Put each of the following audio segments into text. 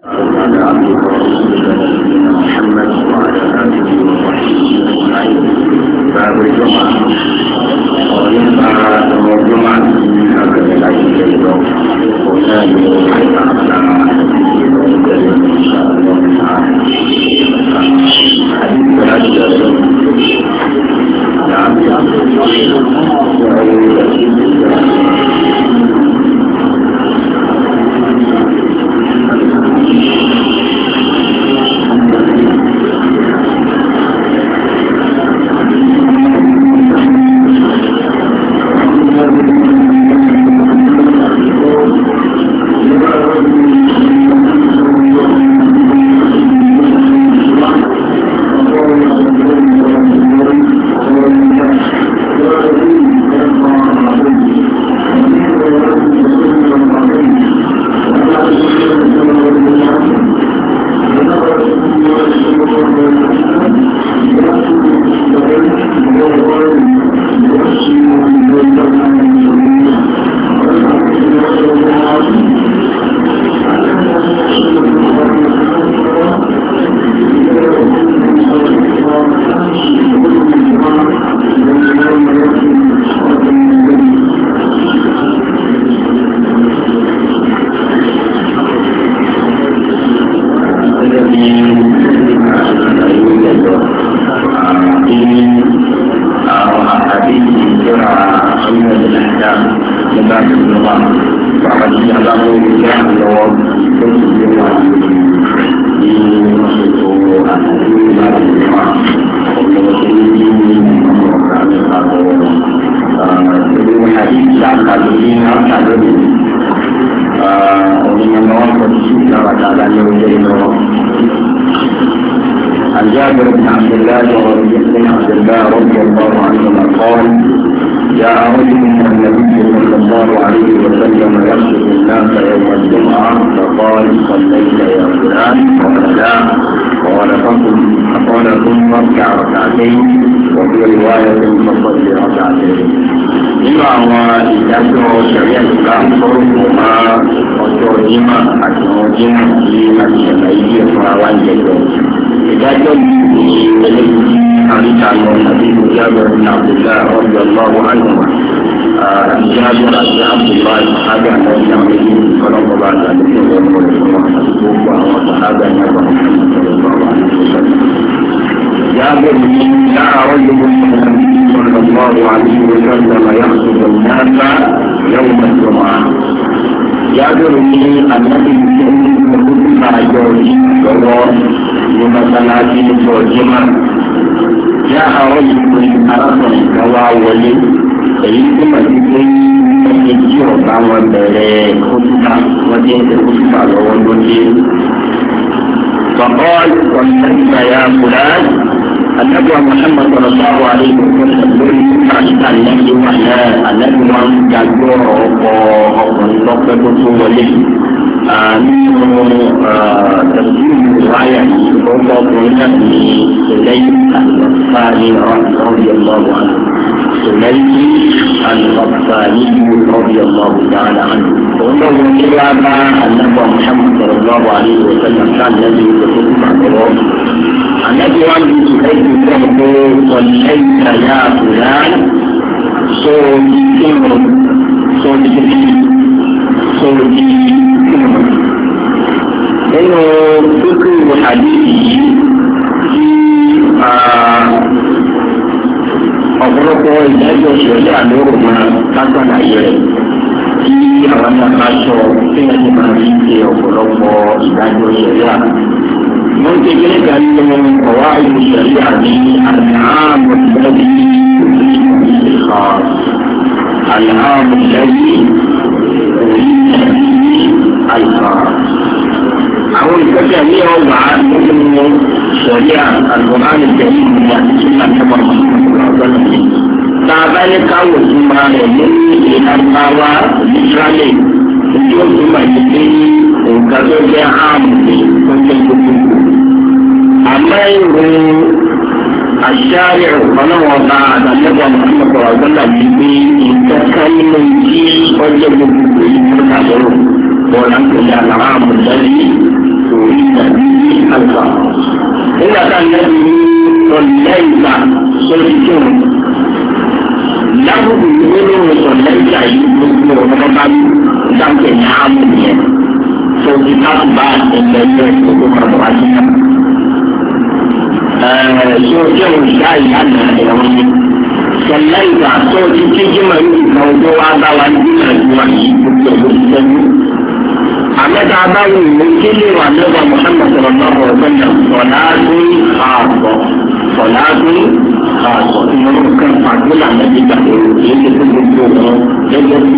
وعلى عبده ورسوله نبينا محمد وعلى آله وصحبه أجمعين. باب الجمعة ونبقى يوم الجمعة من هذا العيد اليوم ونادي على إن شاء الله تعالى. حديث الأجل نعم عن جابر بن عبد الله رضي الله عنهما قال: جاء رجل من النبي صلى الله عليه وسلم يخطب الناس يوم الجمعة فقال: صليت يا فلان؟ قال: لا. قال ثم اركع ركعتين، وفي رواية فصل ركعتين. إما هو ìdájọ́ ṣẹ̀ríà Islam fọ́rùmùmá ọjọ́ Jímọ̀ àti wọn Jímọ̀ sí àti ìṣẹ̀lẹ̀ ilé fún àwa ìjẹ̀jọ́. ìdájọ́ yìí ní eléyìí àríkàlọ́ àti ìjábọ̀ ní àbújá ọjọ́ lọ́wọ́ àyùmọ̀ ìjábọ̀ àti àbújá àgbà náà ní àwọn ilé ìfọlọ́kọ̀ọ́bà àti ìfọlọ́kọ̀ọ́ ìfọlọ́ àti gbogbo àwọn àgbà náà wà ní ìfọlọ́kọ̀ọ́ àti جابر بن دعا رجل صلى الله عليه وسلم يخطب الناس يوم الجمعة. جابر بن النبي صلى الله عليه وسلم جاء رجل أرسل كواولي سيدنا مسيحي يجيء بعض خطبة وجهة خطبة ووجهه فقال: صليت يا فلان؟ النبي محمد صلى الله عليه وسلم يقول النبي وحنا النبي من جاء وقصته ولي nínú tẹ̀síwì ìwáyà yìí lọ́wọ́ ọkùnrin ní ìṣẹ̀lẹ̀yìn àlùfáàní ọ̀rọ̀ ọlọ́wọ́ ìṣẹ̀lẹ̀yìn àlùfáàní ọ̀rọ̀ ọlọ́wọ́ dáadáa àná. òun náà wọ́n ní wá bá anábọ̀ Muhammad sallallahu alaihi wa sallam sáàlẹ́bí ìṣẹ̀lẹ̀ ìgbàgbọ́. anábì wa ní ìṣẹ̀lẹ̀yìn ìṣẹ̀lẹ̀ sọ̀lẹ́yìn àyà àbúrán nínú dúkú àdéhìí yìí tí ọ̀pọ̀lọpọ̀ ìdájọ́ ìṣẹ̀lẹ̀ àlórò máa lágbàláyé rẹ̀ tí àwọn náà sọ tí wọ́n ti máa fi ṣe ọ̀pọ̀lọpọ̀ ìdájọ́ ìṣẹ̀lẹ̀ àná. wọ́n ti gbé nígbà nínú ọ̀wá ìṣẹ̀lẹ̀ àní àlàámù lẹ́yìn àlàámù lẹ́yìn àwọn ìgbésẹ̀ ní ọgbà nínú sọ̀ríà àlùkòrán ìjẹ̀yìn ní àtúntò àtẹ́wọ̀n ọ̀gbọ́n mi. tá a bá ní káwọ̀ tó máa rẹ̀ ní ìlànàwá ìsírálẹ̀ tí ó tún máa ti dé nǹkan tó jẹ́ ààmù ní ọjọ́ gbogbo. àmọ́ ìrò àṣàyẹ̀ ọlọ́wọ́n bá àtàlẹ́wọ̀n ọ̀gbọ́n mi gbé ìtọ́ka nínú tí ọjọ́ gbogbo yìí tó dàbọ̀rọ̀. ولكن العام الذي káàtùbá ẹgbẹ̀rún ìgbòho kan wá sí náà. Ṣé o jẹ́ òṣìṣẹ́ ìyáàna ẹ̀rọ ni? Ṣẹlẹ̀ ìgbà tó ti kéjì mọ̀ ní ìgbà ọjọ́ wa bá wa ní ìgbà yìí gbogbo ẹ̀rọ ìṣẹ́jú. Àmẹ́ta abáwo ìwé kílè wà lọ́wọ́ Mùhàmmad sallallahu alaihi wasallam sọ̀láàdún ààbọ̀ sọ̀láàdún ààbọ̀ ìwọ̀n kan pàdé làmẹ́bí gbàgbé èyí tó gbogbo wọn gẹ́gẹ́ bí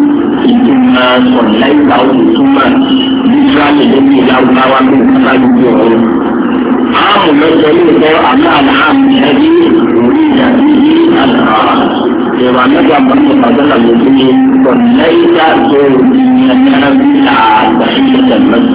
ìtumọ̀ sọ̀lá ìgbà òtútùmọ̀ Ísírẹ́lì lórí ìlàwùláwà tó ń bá gbogbo wọn. Ààmù mẹ́jọ ní ìfẹ́ àmì àlàáfíà ẹbí orí ìyàtí yìí àlàá. Ìwà mẹ́jọ àbọ̀tò pàdánù lójú ní sọ̀lá ìgbà tó ìyàtí àgbàṣe tẹ̀lé.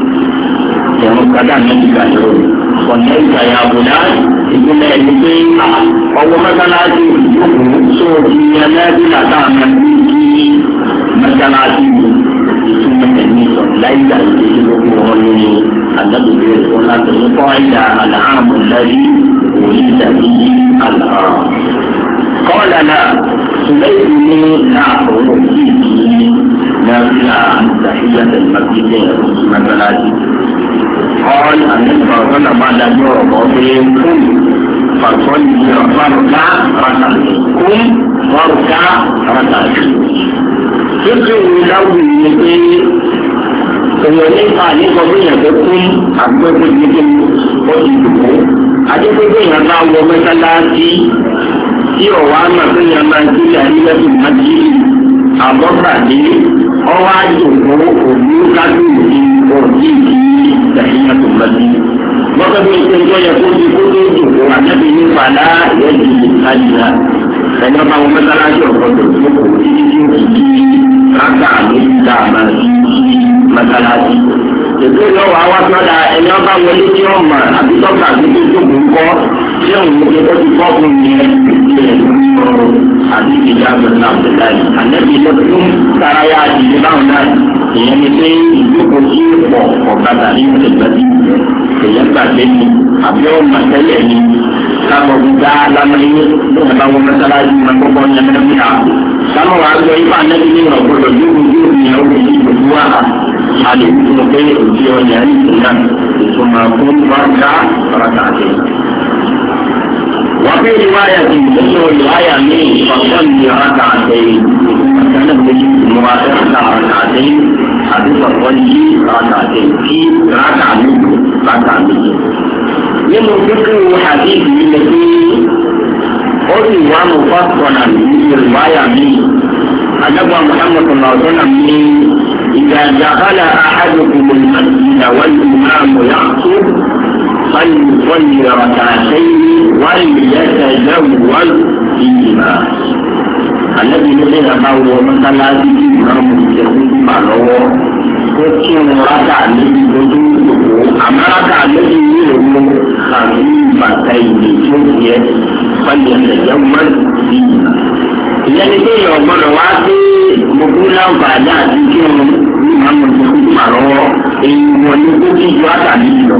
Ìwọ̀n kádà mẹ́jọ gbàdúrà. Sọ̀lá ìgbà yà àbùdá ìpínlẹ̀ ẹni pé ọwọ́ mẹ́tàláṣí ìdókòwò tó ìyẹn lẹ́bílà táwọn kí mẹ́tàláṣí ìtumọ̀ ẹ̀mí sọ̀lá ìgbà ìdókòwò wọn ní àdàbòbí ẹ̀kọ́ láti ní kọ́ ìdá àlàámù lẹ́rí òní ìdàbí àlàámù. Kọ́ọ̀lá náà ṣùgbọ́n ní láàbọ̀ yìí lẹ́bílà ìdàbíyà tẹ̀lé mẹ́tàláṣí. قال النبي صلى الله عليه وسلم بعد الجوع قال كن فصلي واركع ركعتين كن واركع ركعتين فكر لو يقول èèyàn nípa nípa bí èèyàn tó kún àgbẹ̀gbẹ̀ gidi ó ti dùkú adégbègbè èèyàn bá wọ mẹ́sálásí tí ọ̀wá máa tó yàn máa ń kílẹ̀ àríwẹ́sì májí àbọ̀gbàdé ọwọ́ àjòkó òbí kábíyèsí òbí ìdàgbìyà tó májí. Bọ́kẹ́ bí ṣe ń jọ yẹ kó ti kó tó dùkú àtẹ́bí ní padà ìyẹ́dì ìdájìlá ẹ̀yọ́ bá wọn mẹ́sálásí ọ̀gbọ́dọ̀ tó kò títí tí ó ti di rákà ní ìdáàmà mẹ́sálásí. Ètò ìlọ́wọ́ àwọn sọ́dà ẹ̀yọ́ bá wọlé tí ó mọ̀ àbí tọ́ka tó tó dùkú kọ́ tí òun ní kó ti kọ́ fún mi àbí ìjà àgbẹ̀rẹ̀ àbẹ̀láyé. Àlẹ́bí ló tún sáráyà àdìyẹ báwọn náà ìyẹn ni pé ìjókòó sí pọ̀ ọ̀gádà ní ìtẹ̀gbẹ́sì èyàn gbàgbé ni àbí ọ̀nà tẹ́lẹ̀ ni káàbọ̀ gbígbá lámẹ́lẹ́ ní ọ̀bá wọn mẹ́sàlájú máa kọ́kọ́ ní ẹ̀mẹ́rẹ́mìíràn. Sáwọn wàá gbọ́ ipá nẹ́bí ní ọ̀gbọ́dọ̀ yóò yóò ní ọ̀gbìn ní ìgbòho wà á lè fún un pé òbí ọjà ní ìtura ìtumọ̀ fún wáńká ọ̀rọ̀ta àti. Wọ́n fi ìwáyà ti nínú ìwáyà ní ìfọ̀sọ́n ní ọ̀rọ̀ta àti ìfọ̀sọ́n méjì mú wa ọ̀rọ̀ta àti àdúgbò yí ọ̀rọ̀ta àti kí ọ̀rọ̀ta méjì ọ̀rọ̀ta méjì. Nínú fífi àdéhùn ilẹ̀ pé ó sì wá mú fọ́sọ̀nà ní ìwáyà mi. Àjọpọ̀ Mùhàmmadu Màwùsọ́nà mi ìgbà ìjàkálà àádọ́kùn ìgbà wáyé ìmáàmù yàtú فليصلي ركعتين وليتزوج فيهما. الذي نزل معه مثلا الإمام يقول ما له كتير ركع الذي يقول أما ركع الذي يقول خفيفتين شوية فليتزوج فيهما. ìyẹnì pé ọ̀gbọ́dọ̀ wá sí gbogbo láǹfààní àti kí wọn ní ìmáàmù tó kú mà lọ́wọ́ èyí wọn ní kó kí ju àtàlí lọ.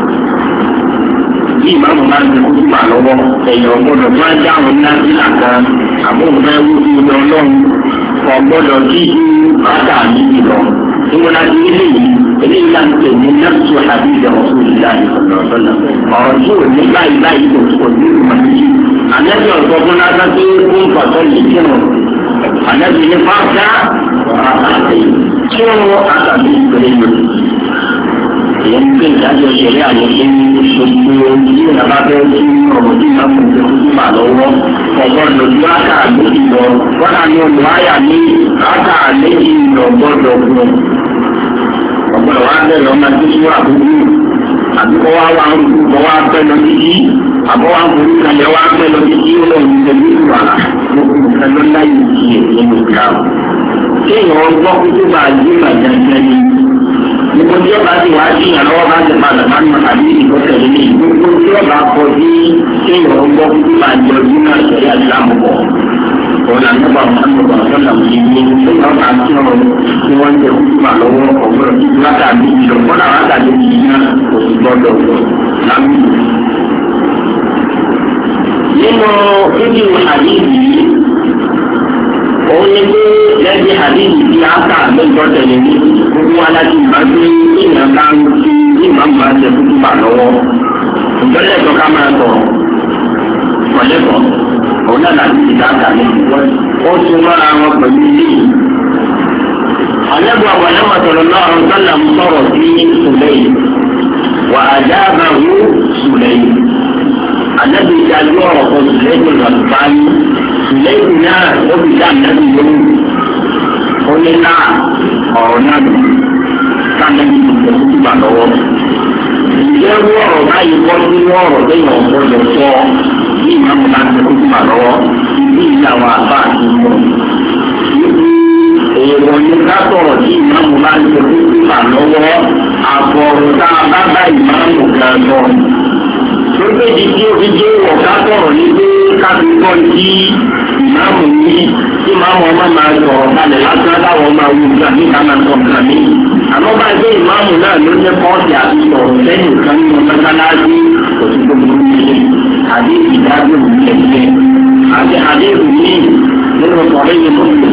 Bí ìmáàmù bá ń kú mà lọ́wọ́ ẹ̀yìn ọ̀gbọ́dọ̀ tó ń dáhùn náà sí àkàn àbóǹfẹ́ wúdú lọ́lọ́run ọ̀gbọ́dọ̀ kí ju àtàlí lọ. Níwọ̀n láti ilé yìí eléyìí láti tẹ̀ ní nẹ́ẹ̀sì àbí ìjọba fún ìlànà ìfọ̀nàfọ̀nà. Ọ̀rọ̀ tí ò ní báyìí báyìí kò ní ìmọ̀ yìí. Àlẹ́bí ọ̀sọ́ fún lásán pé kó ń pàtó lè kí wọn. Àlẹ́bí ní fáfá àtàlẹ́ kí wọn àtàlẹ́ ìpínlẹ̀ yìí. Èyí ń pè ìdájọ́ ìṣẹ̀lẹ̀ àwọn ṣe ní gbogbo ìdí ìrìnàbá bẹ́ẹ̀ sí ọ̀rọ̀ tí máa mú ìjọ tó bà lọ́wọ́. Ọ̀gbọ́n lójú àtà méjì lọ. Wọ́n á ní olùwáyà ní àtà méjì lọ gbọ́dọ̀ fún un. Ọ̀gbọ́n wa bẹ̀rẹ̀ ọmọ tó ṣe wà gbogbo àbíkọ́ wa wà ń kọ́ wa pẹ́ lọ títí àbọ̀ wa ń kọ́ nípa yẹn wa pẹ́ lọ títí ó lọ sí ẹbí ìwà gbogbo nǹkan ló láyé ìṣe nínú ìgbà o. Kéèyàn gbọ́ kótó bá a yé màjá jẹ́ ni. Gbogbo tí ọba ti wá sí ìyàlọ́wọ́ bá ti padà bá ní àbí ìkọ́sẹ̀ lé gbogbo tí ọba kọ sí kéèyàn gbọ́ kótó bá a jẹ ọdún náà ṣẹlẹ̀ àdìlámù pọ̀. Ọ̀nà nípa ọ̀sánmọ̀tò ọ̀sánmọ̀tò ìdílé ní ọ̀gá tí ọ̀rọ̀ tí wọ́n ń jẹ kúkúmà lọ́wọ́ ọ̀gbọ́n tí látàbí ìjọ̀gbọ́n àwọn àtàlẹ́ yìí náà kò sì gbọ́dọ̀ lábí. Nínú fídíò àdìsí òun ni pé lẹ́yìn àdìsí tí a kà lọ́jọ́ tẹ̀lé ní gbogbo wá láti ìgbà pé èèyàn bá ń fi ìmọ̀ máa ṣe fún bà lọ́wọ́ ìjọlẹ̀ tó ká máa sọ̀rọ̀ pọ̀lẹ́pọ̀ òun náà láti ti dáadáa ní ó tún mọ́ra wọn pẹ̀lú ilé yìí. àlẹ́bù àwọn ẹlẹ́mọ̀tọ̀lọ́ náà sọ́là ń sọ̀rọ̀ sí Sùlẹ́yìn wà á dáàbà wú Sùlẹ́yìn. àlẹ́bù ìdájú ọ̀rọ̀ kan Sùlẹ́yìn lọ́sibáyé Sùlẹ́yìn náà ó fi dá àlẹ́bù lóhùn. ó ní náà ọ̀rọ̀ náà lò káàlẹ́bù tó tẹ̀ fún ìgbà lọ́wọ́. ìjẹ́rú ọ̀rọ̀ báyìí kọ́ sínú ọ̀rọ̀ lẹ́yìn ọ̀gbọ́dọ̀ sọ ní ìmáàmù láti fún ìgbà lọ́wọ́ ní ìyàwó àbá àti ìmọ̀. èèwọ̀ ni ká sọ̀rọ̀ tí ìmáàmù bá ń ṣe fún ìgbà lọ́wọ́ àbọ̀rọ̀ tá a bá bá ìmáàmù gan lọ. lókèjì tí ó fi jẹ́ ìwọ̀ ká sọ̀rọ̀ ní pé ká fi kọ́ sí ìmáàmù yìí tí ìmáàmù ọmọ máa sọ̀rọ̀ balẹ̀ lásán táwọn máa wù nígbà ní ká máa sọ nǹkan mi. àmọ́ bá gbé ìmáàmù náà ló jẹ́ pọ́ọ̀tì àti sọ̀rọ̀ lẹ́yìn kan nínú mọ́sálásí òtún tó burú nílé àdé ìdájọ́ ìlẹ̀ àti àdéhùn ní nínú sọ̀rọ̀ yìí lóṣù.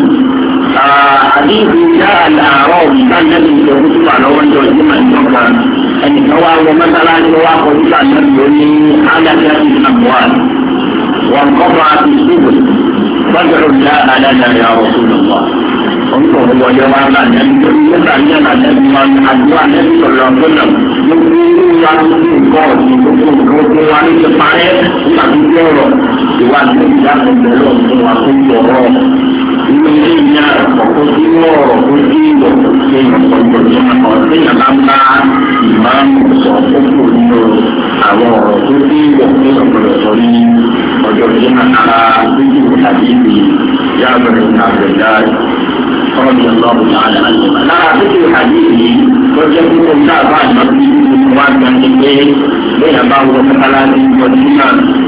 àdéhùn ìjà àlàárọ̀ ìtànẹ́bí ìjọba tó wà lọ́wọ́ ìjọ ìjọba ìjọba ẹnìkan wá wọ mọ́sálásí wá kọ́ nípa ìjọba ní alájà ìsàmùwà wọn kọ́ bá a ti ṣubú wájú ìjà àlàjà ìyá ọ̀ṣun lọ́wọ́. orúkọ wọlé wa ńlá nẹ́bí tó ní nígbà ní ẹ̀ka nẹ́bí wọn àdúrà nẹ́bí sọ̀rọ̀ ọ̀gbọ́nà gbogbo ìwà tó ní nǹkan ọ̀sìn gbogbo nǹkan tó wà ní ti parẹ́ nígbà tó ní ọ̀rọ̀ ìwádìí ìdáàbòbò lọ́wọ́ wa tó ń sọ̀rọ̀ inú ilé ìyá ọ̀pọ̀ tí wọ́n ọ̀rọ̀ tó dé ìwọ̀ ṣe ìpọ̀jọ̀ ní ọ̀nà tí yàrá ń bá ìmáàmù sọ fúnfún nínú àwọn ọ̀rọ̀ tó dé ìwọ̀ ní ọ̀pọ̀lọpọ̀ sọ ní ọjọ́ tí ara bíbí tàbí ìbí yàgbẹ̀rẹ̀ àgbẹ̀dá ọ̀rọ̀ ìlọ́ọ̀bù náà lára bíbí àdìsí tó jẹ́ pé kó dá àbá àgbà bí wọ́n á gbà ní pé bẹ́ẹ̀ bá wọ kọ́kálá ní ọdún náà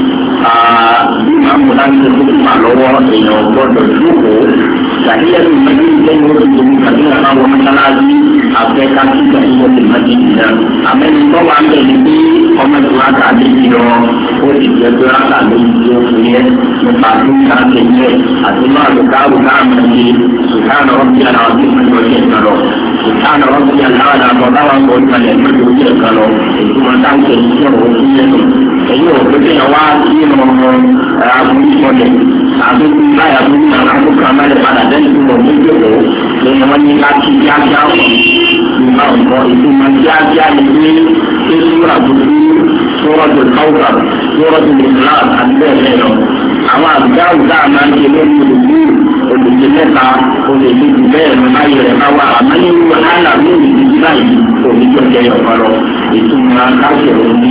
bí màmú láti ṣe fún ìgbà lọ́wọ́ èèyàn gbọ́dọ̀ jókòó ṣàkíyèsí ìmọ̀lẹ́ ìjẹ́nu oṣù tàbí àwọn ọmọ mọ́sálásí àfẹ́ká títà ìwọ̀n ti máa ti jìnnà. àmẹ́ni tó wà ń bẹ̀ ní pé ọmọ ìlú àgbà méjì lọ ó sì jẹ́ pé àgbà méjì tí ó fi yẹ nípa tó ń ta kẹ̀kẹ́ àti máa lò káàbù káàmù ṣe sùkánà ọ̀bí àná ọ̀bí mẹ́jọ ṣe kan lọ. sùkánà ọ̀bí àná àdàbọ̀ táwọn kò ní kalẹ̀ mẹ́jọ ṣe kan lọ. èyí máa tá ń tẹ̀ ní ọ̀rọ̀ òkú yẹn lọ. èyí ò pé kéèyàn wá sí ọmọ àbúrú ìmọ̀lẹ̀ àbúrú láyà àbúrú náà àbúrú àmàlẹ̀ padà dẹ́nu tó lọ méjì lọ lẹ́yìn wọn ní láti kíákíá ìgbà ọ̀pọ̀ ìtumọ̀ kíákíá ní pé ṣé súra àbúrú sórọ́dù káwùkà sórọ́dù ìsìláàmù àti bẹ́ẹ̀ bẹ́ẹ̀ lọ. àwọn àbúrò àwùjá máa ń ṣe lórí olùdíje mẹ́ta olùdíje bẹ́ẹ̀ lọ láyé rẹ̀ káwá àmọ́ nínú wàhálà lórí ìdíje báyìí òdíjọ́ jẹ́ ọ̀pọ̀ lọ ìtumọ̀ káṣẹ̀ òní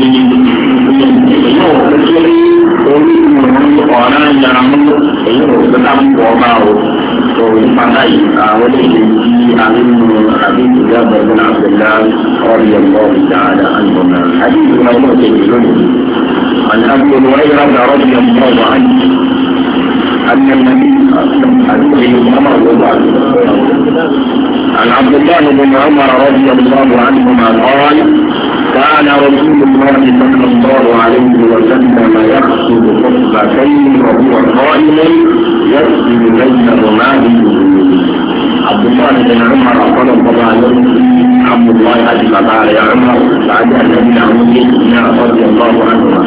èyí ò fẹ́ kéré orí ìmọ̀ ọ̀ràn ìyàrá mú èyí ò fẹ́ ká mú ọba o òun padà yìí àwọn èdè tí àrínú àbíkú jábọ̀ ní àbẹ̀lá ọ̀rẹ́ ọ̀pọ̀ ìdáadà àgbọ̀nà àdìsí náà wọ́n ti dì lónìí. عن أبي هريرة رضي الله عنه أن النبي عن عبد الله بن عمر رضي الله عنهما قال كان رسول الله صلى الله عليه وسلم يخطب خطبتين وهو قائم يسجد بينهما بالسجود. عبد الله بن عمر قال الله عليه عبد الله قال يا عمر بعد ان نبينا رضي الله عنهما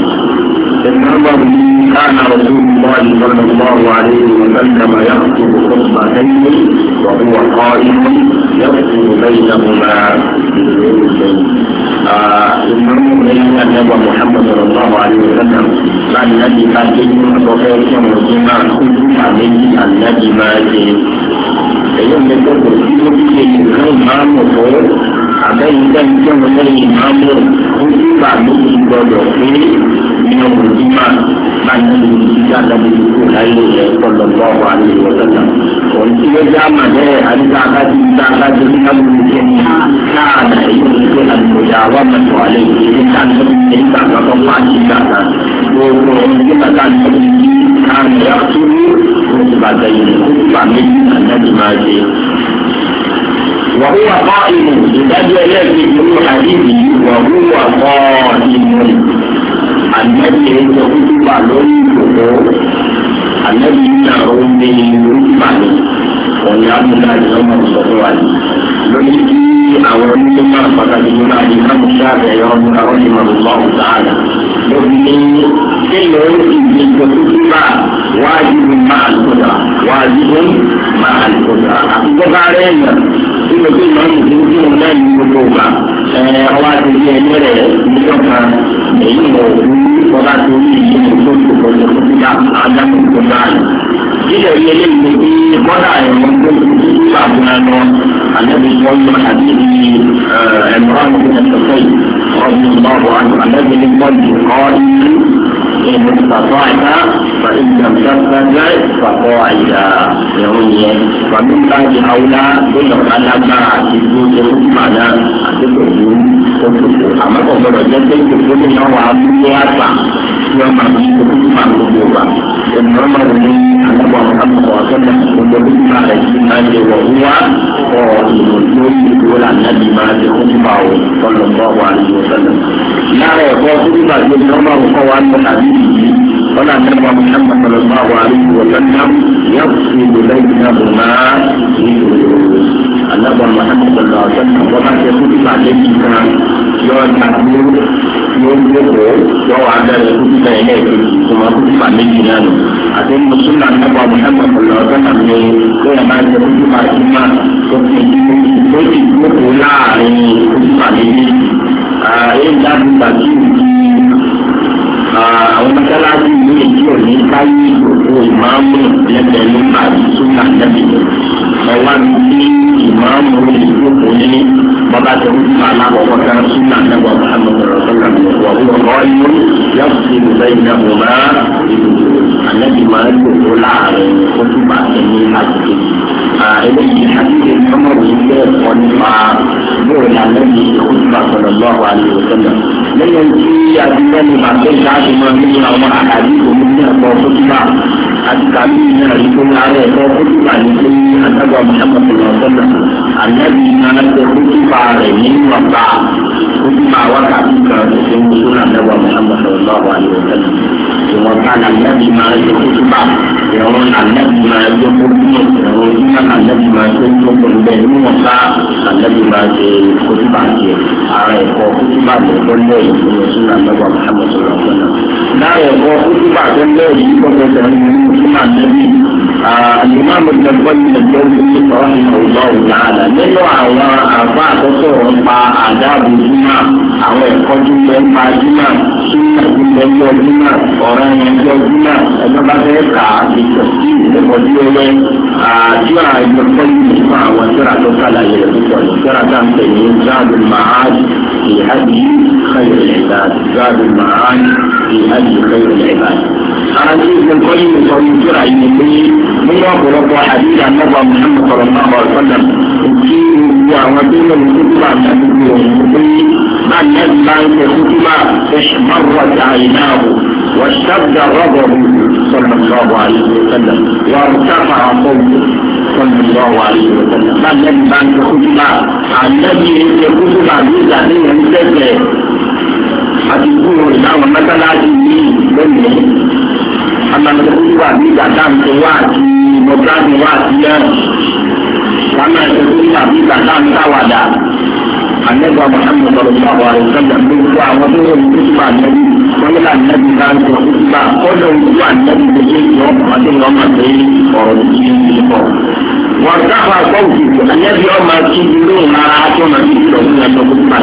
كان رسول الله صلى الله عليه وسلم يخطب خطبتين وهو قائم يسجد بينهما بالسجود. المهم من النبي محمد صلى الله عليه وسلم بعد الذي كان يجب وفاكم وجمع خطوط عليه الذي مات èyí ni gbogbo tí ó ti ṣe ìlú ìmáàmù fún àbẹ́yìntẹ́ tí wọ́n lé ìmáàmù fún ìgbà méjì gbọdọ̀ pé nínú òjìmá láti ṣe ìṣiṣẹ́ àdábì kúrò láyé rẹ̀ sallallahu alaihi wa sallam. òun tí ó já màdẹ́ àdìsá akájú ìta akájú ìkájú ìṣe ní káàdà èyí ni pé àlùkòyà wà mẹ́tò àlẹ́ ìṣe káàdà nígbà kan tó máa ṣe gbàgbà gbogbo ohun tí bàtà ní káàdà yàtúrú خطبتين خطبة من النبي ماجد وهو قائم إذا يأتي في حديثه وهو قائم النبي خطبة لون النبي يرون به خطبة òní àbúlá ìjọba ìsọ̀rọ̀ wa yìí. lórí tí àwọn onímọ̀ pàtàkì nínú àdìgbà mùsàlẹ̀ ọ̀rọ̀ àwọn ìmọ̀lùmọ̀ ọ̀dáàdà. lórí ní kílò ìgbésẹ̀ tuntun bá wájú máa lòdà wájú máa lòdà. àtúntò rẹ̀ yàn nínú tí màá mú ní ìlú náà ní gbogbo ìgbà. ọwọ́ àti ilé ẹni rẹ̀ níjọba èyí mọ̀ òkú ọba tó ní ìlú tó tó kọjá tó ti dá ádámù tó báyìí. jíjẹ ilé eléyìí ní kọ́dà ẹ̀wọ̀n tó ti tó sàbùnà lọ àlẹ́bí tó ń lọ àti ẹ̀mọ́ràn tó ti tẹ̀sẹ̀ yìí ọdún báwọ̀ àlẹ́bí ní kọ́ọ̀dù kọ́ إن استطعت فإن لم تستطع فقاعدا يوميا ومن بعد أولى بلغ الأمر عتيبون معنا عتيبون أما قبل جدًا يقول الله عبد الله يوم عتيبون مع الوجوبة إنما من أن محمد صلى الله عليه وسلم يقول ما الإيمان وهو قائم يقول النبي ما يخطبه صلى الله عليه وسلم لا يقول ما يجمعه قوان الحديث ولا نبي محمد صلى الله عليه وسلم يفصل بينهما النبي محمد صلى الله عليه وسلم وما يقول بعدين كان يوم يقول يوم عند يقول بينه ثم يقول بعدين كان أتم مسلم النبي محمد صلى الله عليه وسلم كل ما يقول بعدين يقول لا يقول بعدين إذا بعدين àwọn mọ́sálásí ní èyí ò ní káyé ìgbòho ìmáàmù lẹ́gbẹ̀ẹ́ nípa ìsúná lẹ́bìí ẹ̀wá ní kí ìmáàmù ìgbòho ní bọ́bá tó ń fa alákọ̀ọ́kọ́ kan súná lẹ́gbẹ̀ẹ́ ọ̀hánmọ́tòrò sọ́nà wọ̀hún ọ̀rọ̀ yọ̀ọ̀sì lẹ́yìn náà wọ́n máa àlẹ́bí máa ń gbòho láàrin oṣù bàtẹ́ ní àjèjì. eléyìí àdìsẹ́ sọ́mọ́rù ilé ẹ̀kọ́ nípa bóòlù àlẹ́bí oṣù bàtẹ́ lọ́wọ́ àlẹ́ òṣèlú lẹ́yìn tí àdìsẹ́ ní bàtẹ́ ìdájọ́ máa ń ní àwọn àdàbí òun ní ẹ̀kọ́ fúdùbà àti kàmí ní àdìsẹ́ ní ààrẹ ẹ̀kọ́ fúdùbà ní pé àtàgbà mùsàmùsùn lọ́sọ̀nà àlẹ́bí máa ń ṣe fúdùbà rẹ̀ nínú ọ̀gbà fúdùbà wákàtí kan ṣe ń sún àtàgbà mùsàmùsùn lọ́wọ́ àlùfẹ́lẹ̀ ìwọ̀n ká àlẹ́bí máa ń ṣe fúdùbà ìrún àlẹ́bí máa ń ṣe fúdùbà ìrún ìgbà àlẹ́bí máa ń ṣe fúdùbà ìwọ̀n ká àlẹ́bí máa ń ṣe fúdùbà tiẹ̀ ara ẹ̀kọ́ fúdùbà lọ́wọ́ lẹ́yìn ìṣún àtàgbà mùsàmùsùn lọ́sọ̀nà láàrin ẹ̀kọ́ fúdùbà tó lẹ́yìn ìkọ́kọ̀tà ìṣún àtàgbà الإمام الجبري الجوزي رحمه الله تعالى nínú àwọn àbá àkọ́kọ́ ọ̀pá àdáàbò jùmọ̀ àwọn ẹ̀kọ́ jùmọ̀ ẹ̀pá jùmọ̀ súnmọ̀ jùmọ̀ ẹ̀yọ jùmọ̀ ọ̀rọ̀ ẹ̀yọ jùmọ̀ ẹ̀jọ̀ bá fẹ́ kà á ti tọ̀ sí ìdẹ́kọ̀jú ẹ̀yẹ àjọ àìjọpọ̀ yìí fún àwọn tíra tó kàlàyé rẹ̀ púpọ̀ ní tíra tá à ń pè ní Zadul Ma'ad fi hadi khayril ibad Zadul Ma'ad fi hadi khayril ibad. àti ìdẹ́kọ̀ yìí sọ ní tíra yìí ní nínú ọ̀pọ̀lọpọ̀ àdìyà mẹ́wàá Muhammad sallallahu alaihi wasallam kí gbogbo àwọn tó lè ní kútùbà nàbí òun pé bá nẹ́ẹ̀sì bá ń ṣe kútùbà ẹ̀ṣùmọ́rọ̀ àìnáàbò واشتد غضبه صلى الله عليه وسلم وارتفع صوته صلى الله عليه وسلم بل الذي بان خطبه الذي يخطب بالذات ينتهي àdìgbò ìdáhùn mẹ́tàláàdì ní lónìí amáṣẹ́kúrú wà ní ìgbàdáǹtò wà àti mọ̀tàdì wà àti lẹ́rù amáṣẹ́kúrú wà ní ìgbàdáǹtò àwàdà ànẹ́gbà Muhammad sallallahu alaihi wasallam ló kó àwọn tó wọ́n tó tó ànẹ́bí wọ́n ní ànẹ́bí dáńtò òkúta kọ́dọ̀ òkú ànẹ́bí tó tó tó ọmọdé lọ́mọ pé ọ̀rọ̀ tí ó ti pọ̀. wọ́n dáhùn àgbọ̀wò ànẹ́bí ọmọ tí ìlú ìlara tó máa ti sọ fún ẹ̀tọ́ kúta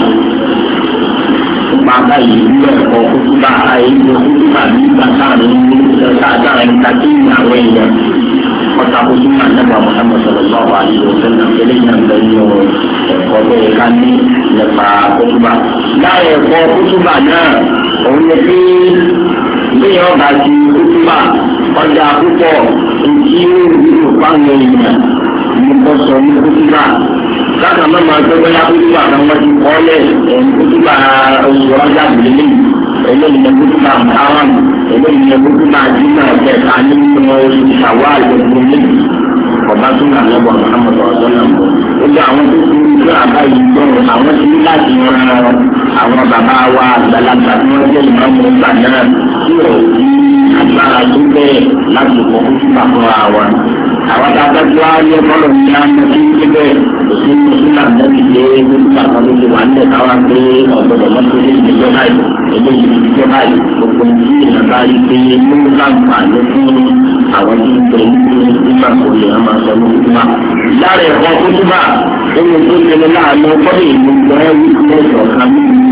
bàbá yìí lọ ẹ̀kọ́ kúkúbà àìlú kúkúbà ní gbàtàrí ní ìṣẹ̀dáàdá ẹ̀ka tí ìyàwó èèyàn ọ̀tà kúkúbà nípa Muhammad sallallahu alaihi wasallam eléyìí náà bẹ̀rẹ̀ ní ẹ̀kọ́ bẹ́ẹ̀ ká ní nípa kúkúbà. láì ẹ̀kọ́ kúkúbà náà òun ni pé ilé ọba ti kúkúbà ọjà púpọ̀ èyí ó rí òpáwọn èèyàn ní kọ́sọ̀ ní kúkúbà. káàkiri máa máa gbé bóyá kúkúbà kan wọ́n ti kọ́ lẹ̀ kúkúbà oṣù ọjà gbélé eléyìí ní kúkúbà márùn eléyìí ní kúkúbà jìnnà ẹ̀ka nínú oṣù ṣàwọ́ àlùkò lẹ́yìn ọba tó nà lọ́wọ́ Muhammad ọ̀dọ́nà mọ́. ó jẹ́ àwọn tó kú ní àbá yìí gbọ́n àwọn tí ní láti ran àwọn bàbá wa àgbàlagbà tí wọ́n jẹ́ ìmọ̀ọ́mù ọgbà náà tí ò sí agbára tó bẹ́ẹ̀ láti kọ́ kúkúbà fúnra wa. àwọn adájọ́ ayé bọ́lọ̀ ní àmọ́tí síbẹ̀ òsì sílà lẹ́bi dé nípa àwọn olóṣèlú wà nílẹ̀ káwọn pé ọ̀gbọ̀dọ̀ mọ́tò ní ìjọ báyìí eléyìí ní ìjọ báyìí gbogbo ní ìlànà yìí pé ló ń láǹfààní fún àwọn tí ń pè ní nígbà tó lè máa sọ ní kútúbà. lára ẹ̀kọ́ kútúbà nínú tó tẹ̀lé láàánú kọ́lé ìlú gbọ́dọ̀ wípé ọ̀kan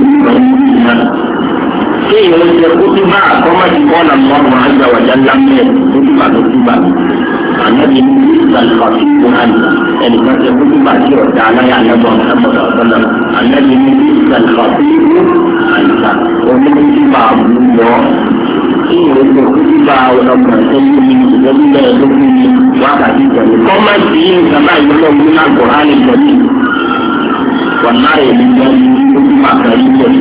kéèyàn ṣe kútúbà kọ́mọ̀tì kọ́nà mọ́rùn àgbà wàjà lámẹ́ kútúbà ló túbà. ànábi ní ìsàlùfàṣì fún àná ẹnìkan ṣe kútúbà tí ọ̀dà aláya lẹ́bọ̀ ọ̀sán ọ̀sán ànábi ní ìsàlùfàṣì fún àná oníkútúbà àbúrò kéèyàn ṣe kútúbà ọlọ́gbọ̀n tó ń bí ìdẹ́gbẹ́ ẹ̀dógún ní wákàtí tẹ̀lé kọ́mọ̀tì ìjọba ìgbọ́lọ́gbọ́n náà kọ̀ọ̀rán ìtọ́jú wọn náà èyí jẹ́ kútúbà kan ìtọ́jú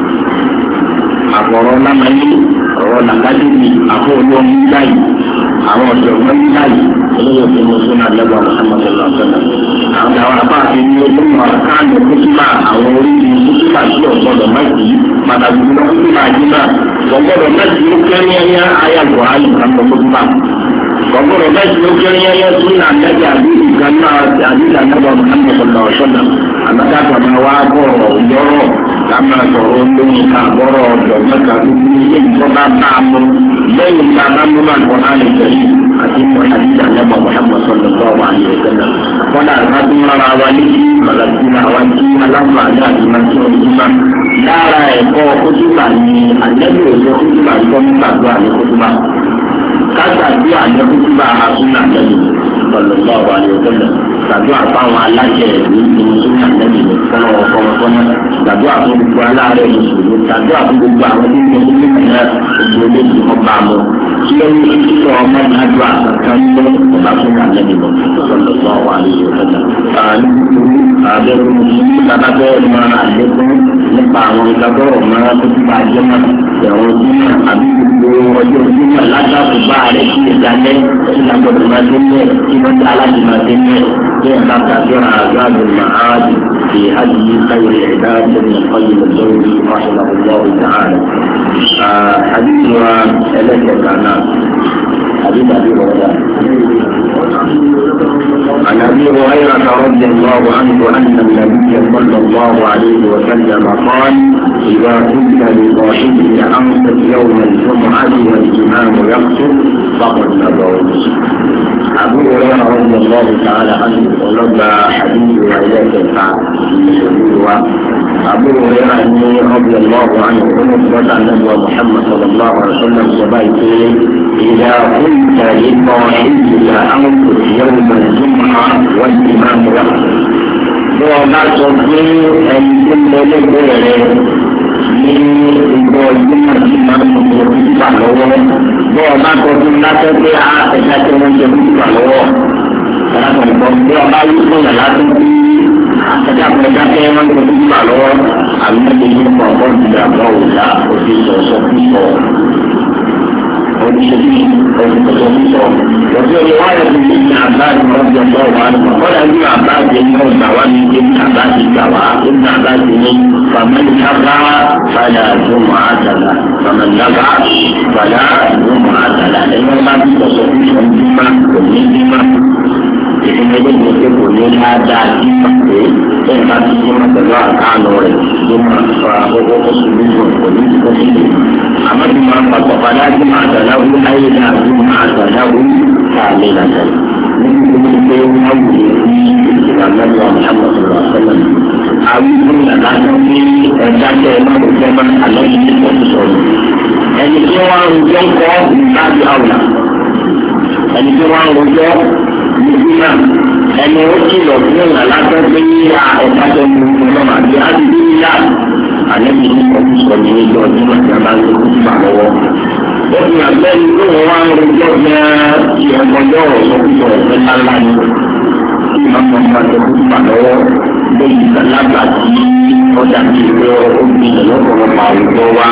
àkọ̀rọ̀ lámàyé ọ̀rọ̀ làkàdébì àpò olóhùn láyì àwọn ọ̀jọ̀gbọ́n láyì olóyè òfin mọ̀sán àlẹ́gbà mọ̀sánmọ́sán lọ́sọ̀nà. àwọn àbáàfin ní olóhùn àkáàlù kútùbà àwọn oríṣi kútùbà tí ọ̀gbọ́dọ̀ májì pàtàkì jùlọ kútùbà àjíbà ọ̀gbọ́dọ̀ májì ó kẹ́rin ẹ̀yà ayàgbọ̀ ayùkàmọ̀ kútùbà ọ̀gbọ́dọ̀ májì ó kẹ́rin ẹ̀yà tún àdájà àdúgbò kan náà àdúgbò àdábà mọ̀sánmọ́sán lọ́sọ̀nà àmọ́tàkà máa wá bọ̀rọ̀ òjọ́rọ̀ lámà sọ̀rọ̀ lóyún ká bọ́rọ̀ ọ̀dọ̀ mẹ́ta tó kú ní ìjọba bá a mú lẹ́yìn tá a bá mú máa kọ́ láàrin tẹ̀lé àti mọ́ àdìsá lẹ́mọ̀ Muhammad sallallahu alaihi wasallam. kọ́dà ìbádùn ara wa ní màlàdúrà wa ní aláǹfààní àti màtúwọ̀n ìjọba. lára ẹ̀kọ́ kótóbà ní àlẹ́bí òjò kótóbà tó ń gbàgbọ́ àlẹ́ kótóbà. káṣàdú àlẹ́ kótóbà àtúnà lẹ́yìn sallallahu alaihi wasallam. gbàdúrà fáwọn aláṣẹ ìlú ìṣúná lẹ́yìn fọlọ́ ọ̀fọ̀mọ́fọ́mọ́ gbàdúrà fún gbogbo aláàárẹ̀ ìṣòro gbàdúrà fún gbogbo àwọn tí wọ́n ti mú ẹ̀ gbogbo olóògùn ọba mọ́ kí ló ní kíkọ́ ọmọ ìdájọ́ àkàkàn lọ ọba fún àlẹ́yìn lọ sọ̀tọ̀ wà lórí ọ̀tọ̀. àbẹ̀rù ìdábàbẹ̀ máa àlékún nípa àwọn ìdábọ̀rọ̀ máa tó ti bàjẹ́ náà ẹ̀rọ ojúmọ̀ àbí gbogbo ọjọ́ ojúmọ̀ látàkùn bá rẹ̀ kí ìdálẹ́ ìlàgbọ̀dọ̀ máa dé mẹ́ kí wọ́n dá aláàjì máa dé mẹ́ kí ẹ̀ka tàbíra àgbàdo màáàdì في هذه خير العباد ابن القيم الجوزي رحمه الله تعالى. حديثها ثلاثة كلمات. حديث أبي هريرة. عن أبي هريرة رضي الله عنه أن النبي صلى الله عليه وسلم قال: إذا كنت لصاحبك أنصت يوم الجمعة والإمام يخطب فقد نظرت. أبو هريرة رضي الله تعالى عنه ولبى حديث وإليك الفعل أبو هريرة رضي الله عنه ونصرة النبي محمد صلى الله عليه وسلم وبيته: إذا كنت لصاحبك أنصت يوم الجمعة والإمام يخطب. هو ما تقول أن كل لبره ní ìgbọ́ ìgbìmọ̀ tí máa ń mú ìgbà lọ́wọ́ bọ́ ọba tọdún látọ́ pé a ẹ̀ka tí wọ́n jẹ ìgbà lọ́wọ́ alákọ̀ọ́kọ́ bí ọba yìí fún yàrá tó bí ẹ̀ka pẹ̀lú pé wọ́n jẹ ìgbà lọ́wọ́ àbí wọ́n jẹ ìgbà ọ̀pọ̀ ìgbà bọ́ òòlà òbí sọ̀sọ̀ púpọ̀ oníṣẹ́bí ọ̀sọ̀sọ̀ púpọ̀ lọ́jọ́ ìwádìí tó ní ní àbáàdì ọ̀jọ̀ bọ̀ wá kọ́dà ní àbáàdì ní ọgbà wá ní ní àbáàdì gbà wá ní àbáàdì ní fàmílì kábà fàlà àjùmọ̀ àdàlà fàmílì kábà fàlà àjùmọ̀ àdàlà ẹ̀yọ́ bá ti sọ̀sọ̀ púpọ̀ ní bímá kò ní bímá ìdílé ní ìgbésẹ̀ kò ní ládàá sí pàṣẹ bẹ́ẹ̀ bá ti bímá pẹ̀lú àkáànù rẹ̀ bímá fa owó oṣù nínú kò ní ìgbésẹ̀ àmọ́ bí máa ń pàpọ̀ padà sí àdàláwù ayé náà bí máa àdàláwù káàlẹ́ nàjà níbi tó ń pé wọ́n wù ní ìlànà ìwà Muhammad sallallahu alaihi wasallam. àwọn ìlú nàlá tó ní ẹ̀dá tẹ ẹ máa ń fẹ́ máa àlọ́ yìí ní ìtọ́jú sọ̀rọ̀. ẹni tí wọ́n ń rojọ́ ń kọ́ ìtàgé àwùlà ẹni tí wọ́n ń rojọ́ níbí náà ẹni ó kìlọ̀ fún ìlànà tó gbé ní ẹ̀dá tẹ ẹ máa ń fẹ́ máa àlẹ́bí ní ọ̀fíìsì ọ̀dún ní ìjọ ọdún àti àbájọ kúkúbà lọ́wọ́. ó fi àgbẹ̀ ní pé wọ́n wá ń rojọ́ bẹ́ẹ̀ ti ẹ̀kọ́jọ́ ọ̀sọ́kùsọ̀ ọ̀fẹ́ ńláńlá ni kí wọ́n mọ àbájọ kúkúbà lọ́wọ́ lórí ìgbàlagbà tí ó dàbí pé ó gbé lọ́pọ̀lọpọ̀ àwùjọ wa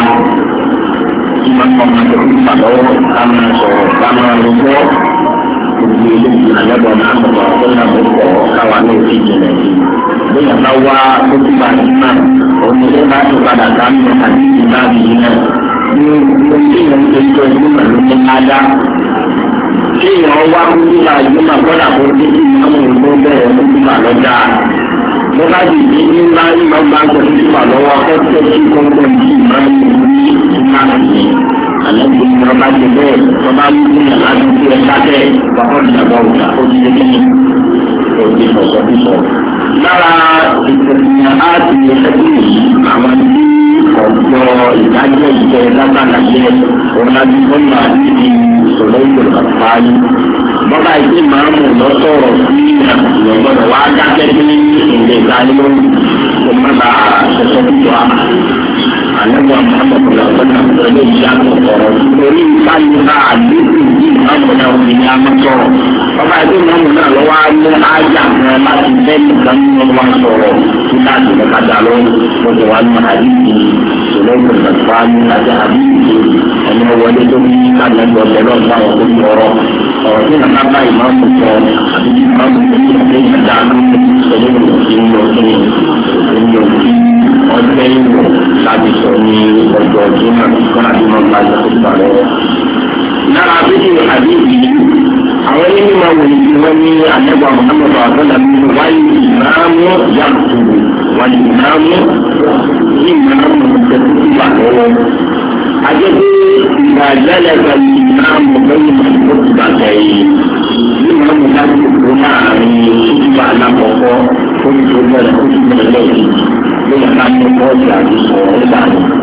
kí wọ́n mọ àbájọ kúkúbà lọ́wọ́ ká máa sọ̀rọ̀ ká máa rojọ́ gbogbo eléyìí àlẹ́bọ̀ náà sọ̀rọ̀ ọ̀sọ́nà mọ́kọ̀ káwa náà ti jìnà sí i. bóyá bá wá kókúbà nígbà onílé bá tó padà ká ní àti ìbáàbí yìí náà ní oṣù tí ìwọ̀n tó ń tó ẹni pẹ̀lú ní ádá kéèyàn wá kúkúbà ìjọba gbọ́dọ̀ kó dé kí àwọn òyìnbó bẹ̀rẹ̀ kúkúbà lọ́jà lọ́ba dìde ní ńlá ìmọ̀ bá ń tẹ̀lé kúkúbà lọ́wọ́ akẹ́kọ̀ọ́ tí kọ́ńtọ̀ ní ìmọ̀ ní ìmọ̀ àlẹ́bí ìjọba ti bẹ́ẹ̀ lọ́ba ń tún yàrá tó ti ẹ̀ sábẹ́ bàbá ìjọba òjà ó ti dé kí òjì sọ̀sọ̀ lára ìtẹ̀síyàn áàtì ẹgbẹ́ yìí àwọn tí ọ̀pọ̀ ìdájọ́ ìjọ lábàlàyé ọ̀làjú ọ̀nà àti ìṣòro ìṣòro àpáyé. bọ́lá ìdí máa ń mú lọ́sọ̀rọ̀ sí ìyọ̀gbọ́dọ̀ wá dákẹ́ sí ìlẹ̀ ìdáyé ó má ba ṣẹṣẹ tó wà. àlẹ́wọ̀n àmọ́tòkòlá ọ̀gbọ́dọ̀ pẹ̀lú ìyàtọ̀ ọ̀rọ̀ nítorí ìbáyìí àdéhùn yìí àmọ̀dá òní ni a máa sọ̀rọ̀. bọ́lá ìdí máa ń mú náà lọ́wọ́ á ní ájà kan láti bẹ́ẹ̀ nìkan ní wọ́n sọ̀rọ̀ kí láti lọ́kadà lọ́wọ́ lọ́jọ́ wa ní àdéhùn ìṣòlóògùn ìgbàgbọ́ ní àti àdéhùn ẹni wọlé tó ní kájọpọ̀ pẹ̀lú ọ̀gá wọn tó sọ̀rọ̀ ọ̀rọ̀ tí nàá bá ìmáàmù sọ àti ìmáàmù tó ní ọ̀gá ìgbàdá ìṣòlóògùn ìṣòlóògùn ọjọ́ ìwò láti sọ ní ọjọ́ ìjọba kọ́nà tí wọ́n bá yẹ kó gbà lọ́wọ́. lára fídíò àdéhùn àwọn onímọ̀ wòye tí wọ́n ní àlẹ́gbà mọ̀tàmọ́tà àgbọ̀dà nínú wáyé ìmáàmù yàtọ̀ wáyé ìmáàmù ní ìmáàmù tẹ̀síwì wà lọ́wọ́. ajẹ́pẹ́ ìgbàjálẹ̀gbà ìmáàmù lẹ́yìn ìmọ̀tòkùtà tẹ̀yìn ìmáàmù láti kó láàrin ìṣúgbà alákọ̀ọ́kọ́ ó ti tó bẹ̀rẹ̀ ó ti bẹ̀rẹ̀ lẹ́yìn lóyún láti bọ́ọ̀lù àti sọ̀rọ̀ nígbà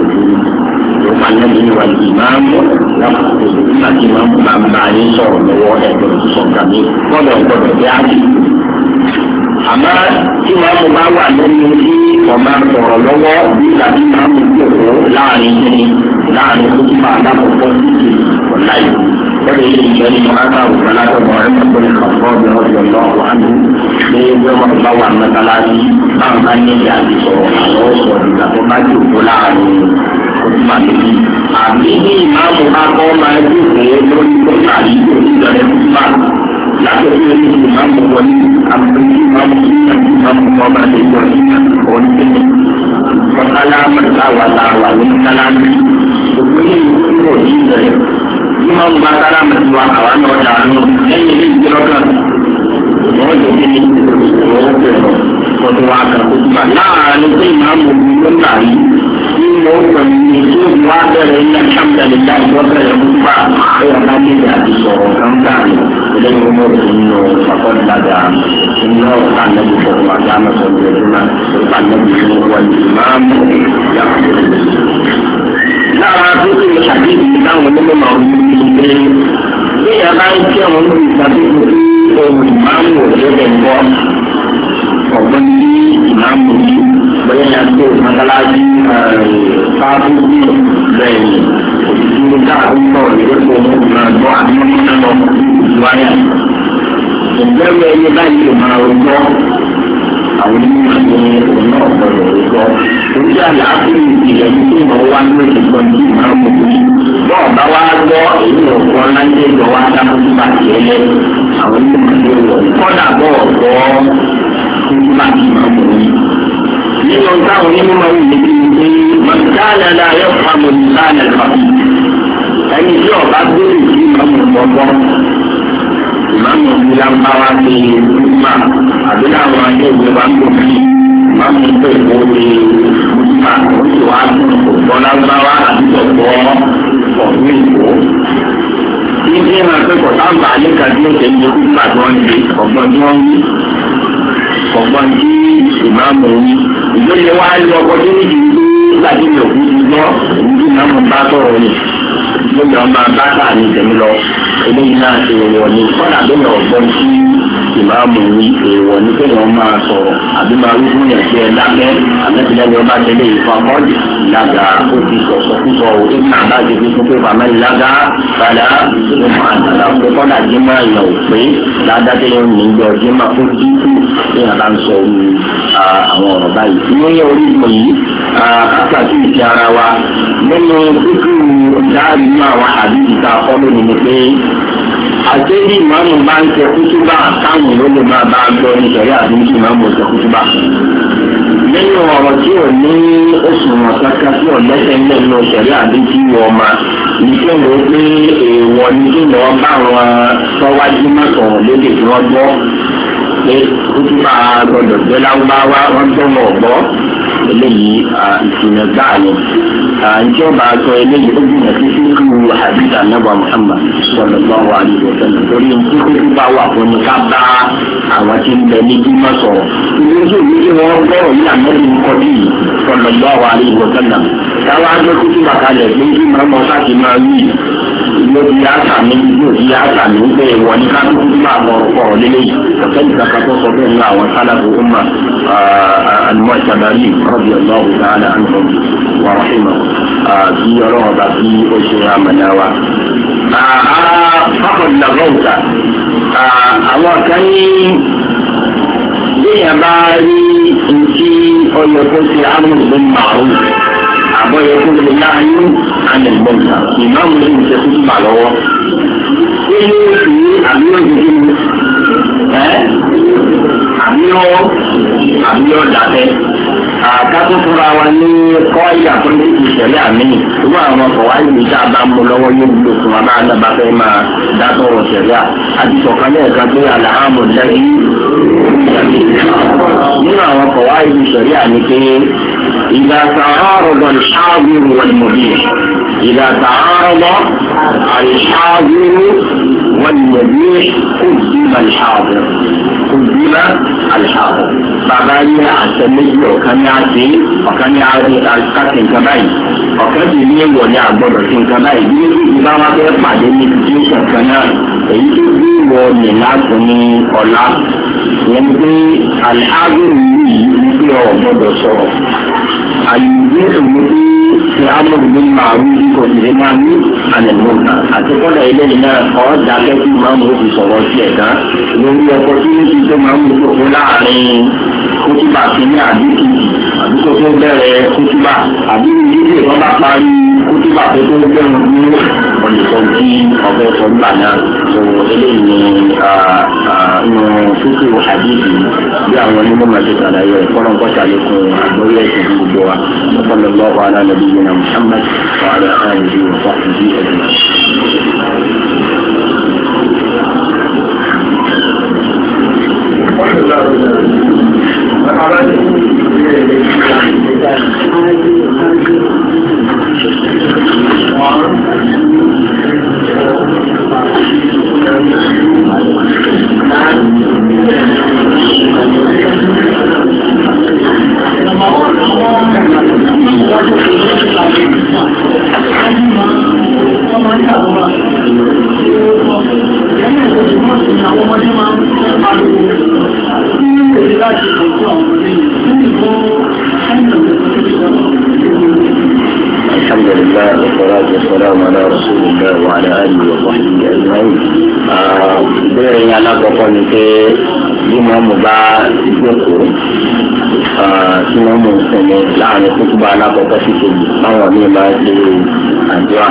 yóò máa lẹ́nu ìwà ìmáàmù lákòókò láti máa ń bá ń bá yín sọ̀rọ̀ lọ́wọ́ ẹ̀dọ̀ ìsọ̀kan ní gbọ́dọ̀ gbọ́dọ̀ bí á jù. àmọ́ tí màmú bá wà lẹ́nu tí ọ̀ma sọ̀rọ̀ lọ́wọ́ bí tàbí màmú jòkó láàrin kíni láàrin kókó alákòókò títí ọ̀la yìí. wọ́n lè ṣe ìṣẹ́ nínú akáwù alátọ̀mọ̀ ẹ̀kọ́ni kọ̀ọ̀kọ́ ọ̀dọ̀ lọ́wọ́ àánú ní ẹgbẹ́ wọn bá wà mẹ́tàláṣí báwọn bá ní ìyá àti sọ̀rọ̀ àwọn ọ̀sọ̀ ìgbà tó bá jòkó láàrin kótópà lórí. àbí ní ìmáàmù akọ́ máa ń dìbò lórí kótópà yìí tó ti bẹ̀rẹ̀ kótópà láti orí orí ìmáàmù wọlé àbúrò ìmáàmù ìmáàmù kọ́ máa lè jọ oníkèké. kọ́tálá mẹ́ta wà láwà ní kálámì. òkú ní ìlú òní ìbẹ̀rẹ̀. ìmáàmù bá kálámì tó wà àwọn náà dànù lẹ́yìn ilé ìgbéròkàn. wọ́n lè fi ìwọ́n bẹ̀rẹ̀ kọ́tù wà kà kótópà láàárín pé ìmáàmù ló ń tà yìí. Ini pemicu wadah yang alhamdulillah wadah yang lupa yang tadi jadi seorang kan jadi umur ini fakir dagang ini kan lebih beragama sempurna kan lebih luas imam yang nah itu hadis kita untuk mau ini dia kan yang tapi imam dia tengok orang imam banyak tu masalah satu dari kita untuk berkomunikasi doa dengan doanya. Sebenarnya ini lagi mahu àwọn onímọ̀ ọ̀nà ọ̀gbọ̀dọ̀ ìgbọ́ orí àlàáfíà ìpìlẹ̀ tí mo wá ní ìgbọ́n tí màá mú mi. bọ́ọ̀ bá wá gbọ́ èyí ọ̀pọ̀ láńjẹ́ ìjọ wá dáná sí bàtì ẹlẹ́ àwọn onímọ̀ tó wọ̀ kọ́dà bọ́ọ̀ gbọ́ sí bàtì màá mú mi. nínú táwọn onímọ̀ wù mí kí n pé mọ̀tálẹ̀ la yọ fàmù nílànà kàbí. ẹni tí ọba gbèrè sí màmú gbọ́gbọ́ ìmáàmù ìlànbáwá ti gbà àbí láwọn ayélujára bá ń tóbi ìmáàmù tó ìbò ti gbà ó sì wá ọ̀pọ̀ lágbáwá àti ọ̀pọ̀ ọ̀gbìn ìbò. Títí náà pé kò sáǹbà níka tí ó ṣe ń dojú gbà tí wọ́n ń ṣe ọ̀gbọ́n tí wọ́n ń wí ọ̀gbọ́n tí ìmáàmù wí. Ìgbésẹ̀ wá ní ọkọ̀ tó ní ìlú láti ní òkú ti gbọ́ èyí tí ìmáàmù bá sọ̀rọ̀ ni. Lóyún ọmọ bàtà ní ìtẹ̀mí lọ eléyìí náà ṣe èèwọ̀ ní kọ́nà lóyún ọ̀gbọ́n tí ìmáàmù ní èèwọ̀ ní kéèyàn máa sọ̀rọ̀ àbí máa wí fún yẹn tí ẹ dákẹ́ àmẹ́tìlẹ́yìn ọba tẹ́lẹ̀ ìfọ̀mọ́dì ìlàgà ó ti sọ̀sọ̀ púpọ̀ ó ti kàn bá ti fi fún pé bàmá ìlàgà padà ó máa dàgbà pé kọ́nà jímọ̀ ìyàn ò pé ládàkẹ́ yóò ní ìjọ jímọ̀ fún títù ní àbá ń sọ àwọn ọ̀rọ̀ báyìí. ìwé orí ìmọ̀ yìí kákàtí ìṣe ara wa nínú kíkú dáàrí inú àwọn àdìsí tá a kọ́ lónìí ni pé àtẹ́bí ìmáàmù bá ń ṣe kútúbà káwọn ló lè máa bá a gbọ́ nítorí àdìsí ìmáàmù ṣe kútúbà. nínú ọ̀rọ̀ tí ò ní òṣùwọ̀n kankan tí ọ̀lẹ́sẹ̀ ń lẹ́nu ìṣẹ̀lẹ̀ àbí tí wọ́n ma ní kí wọ́n pé èèwọ̀ ní kí wọ́n bá wọn sọ́wájú mọ́tò lédè tí wọ́n gbọ́ pé kúkú bá gbọdọ̀ gbé láwùbáwá wọ́n gbọ́ wọn ọ̀gbọ́ eléyìí ìsìnà gbáà ni njẹ́ ọba sọ eléyìí ó gbìyànjú sí kíkú hadith anabu Muhammad sallallahu alaihi wa sallam torí nkúkú bá wà fún ní ká bá àwọn tí ń bẹ ní bímọ sọ̀rọ̀ ìlú tí wọ́n gbọ́rọ̀ yìí àmọ́lẹ̀ ń kọ́ bíi sallallahu alaihi wa sallam táwa gbé kúkú bàkalẹ̀ pé kí màmá ọ̀sá ti máa wí yóò di àtàmì pé wọ́n ní ká kúkú máa bọ̀rọ̀ lélẹ́yìí ọ̀sẹ̀ nìkan tó sọ bẹ́ẹ̀ ní àwọn sálàbù umma al-Mu'tabari radiyallahu ta'ala anhum wa rahimahu kí ọlọ́run bá kí ó ṣe àmàlà wa. fáwọn làbọ̀ǹkà àwọn kan ní léèyàn bá rí ntí ọyọ kó ṣe amúlùmí màrún àbọ̀yọ kó ṣe láàyè ànàmọ́ǹkà ìmáàmù ló ń ṣe kó bà lọ́wọ́. ṣé yóò fi àbí yóò fi kí ni àbí yóò dàbẹ́. Àkàtún fúnra wa ní kọ́ ìyá tó ní ìṣẹ̀lẹ̀ àmì ìwé àwọn ọkọ̀ wáyé ní ìjà bá mú lọ́wọ́ yóò wúlò fún wa bá ń dábàá fẹ́ máa dátọ̀ ọ̀rọ̀ ṣẹ̀lẹ̀ àti sọ̀kan ní ẹ̀ka pé àlàámù lẹ́yìn nínú àwọn ọkọ̀ wáyé ní ìṣẹ̀lẹ̀ àmì pé ìgbà tààrọ̀dọ̀ ìṣáàbùrù wọ̀lùmọ̀bí ìgbà tààrọ̀dọ̀ àìṣáàbùrù wọ̀lùmọ̀bí قدم الحاضر فبايع التميز وكان يعطي وكان يعطي القتل كباي وكان يمين وليعبر في كباي إذا ما تفعل الجيش كان يجي ونلعبني ولا يمكن الحاضر يجي ومدرسه àyùbí òmùdí ti amúlùmí màrún kò sì lè máa ní ànàmọ́nà àti kọ́dà ilé yìí náà ọ̀ dákẹ́ tí máa mú òfin sọ̀rọ̀ sí ẹ̀dá lórí ọkọ̀ tí ó ti tó máa mú òfin láàrin kútùbà kínní àdúgbò àdúgbò tó bẹ̀rẹ̀ kútùbà àdúgbò yìí wọ́n bá parí kútùbà tó tó bẹ̀rẹ̀ ní ọ̀nìkan tí ọ̀fẹ́ sọ̀gbà náà tó eléyìí ní inú fúkú àdúgbò bí àwọn onímọ̀ máa ti sàlàyé ẹ̀kọ́ ṣàlékún àgbóyè ẹ̀sìn gbogbo wa وصلى الله على نبينا محمد وعلى آله وصحبه أجمعين. الحمد لله والصلاة والسلام على رسول الله وعلى آله وصحبه أجمعين. bẹ́ẹ̀ ni alákọ̀ọ́kọ́ ni pé bí mọ́mú bá jókòó tí mọ́mú ń sinmi láàrin kútúbà alákọ̀ọ́kọ́ sí kejì báwọn míì máa ń ṣe àdúrà.